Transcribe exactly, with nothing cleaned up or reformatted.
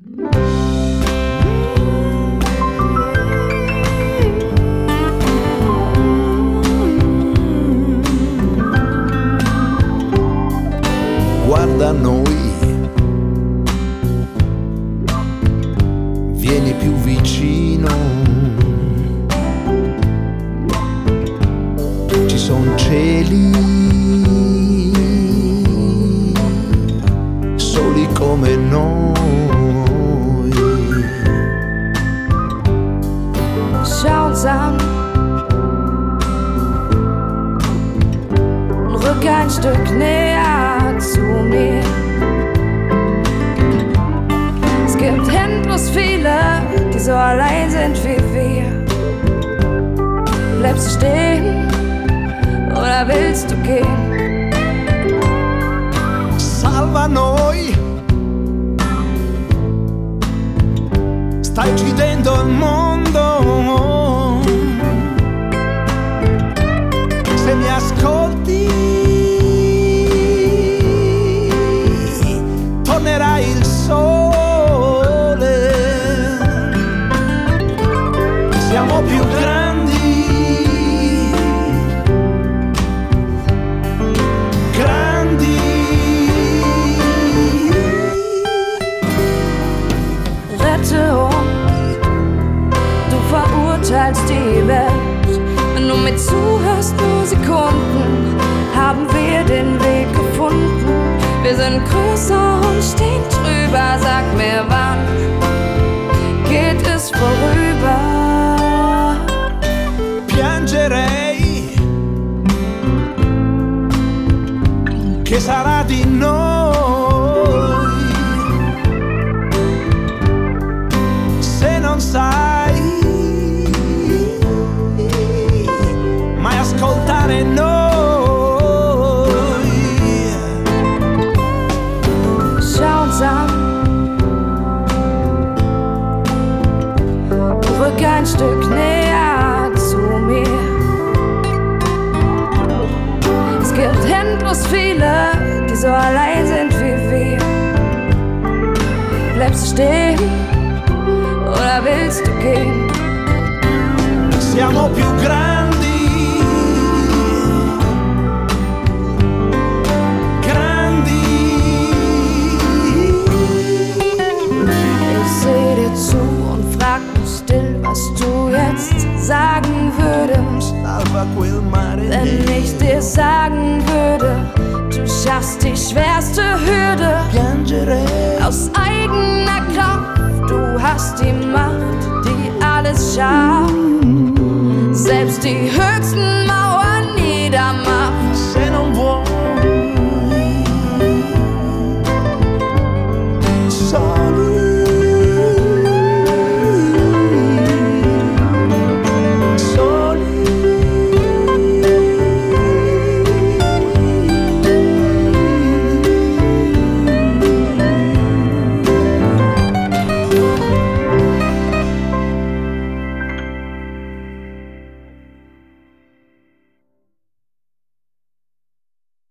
Guarda noi, vieni più vicino, ci son cieli soli come noi. Schau uns an und rück ein Stück näher zu mir. Es gibt endlos viele, die so allein sind wie wir. Bleibst du stehen oder willst du gehen? Salva noi, stai uccidendo il mondo. Se mi ascolti tornerà il sole. Siamo più grandi, grandi. Rette uns, du verurteilst die Welt. Wenn du mir zuhörst, nur Sekunden, haben wir den Weg gefunden. Wir sind größer und stehen drüber. Sag mir, wann geht es vorüber? Piangerei, che sarà di noi se non sai mai ascoltare noi. Schau uns an, rück ein Stück näher zu mir. Es gibt endlos viele, die so allein sind wie wir. Bleibst du stehen oder willst du gehen? Siamo più grandi, grandi. Ich seh dir zu und frag mich still, was du jetzt sagen würdest. Salva quel mare. Wenn ich dir sagen würde, du schaffst die schwerste Hürde. Piangerei, Aus eigener Kraft, du hast die Macht, die alles schafft. Selbst die höchste